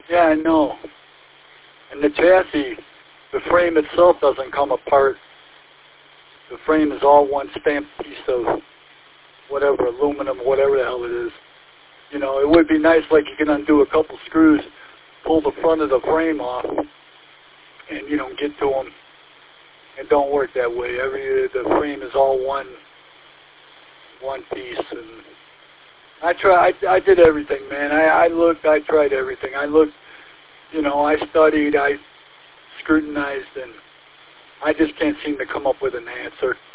Yeah, I know. And the chassis, the frame itself doesn't come apart. The frame is all one stamped piece of whatever, aluminum, whatever the hell it is. You know, it would be nice, like you can undo a couple screws, pull the front of the frame off, and, you know, get to them. It don't work that way. The frame is all one piece. And I did everything, man. I looked, I tried everything. I looked, you know, I studied, I scrutinized, and I just can't seem to come up with an answer.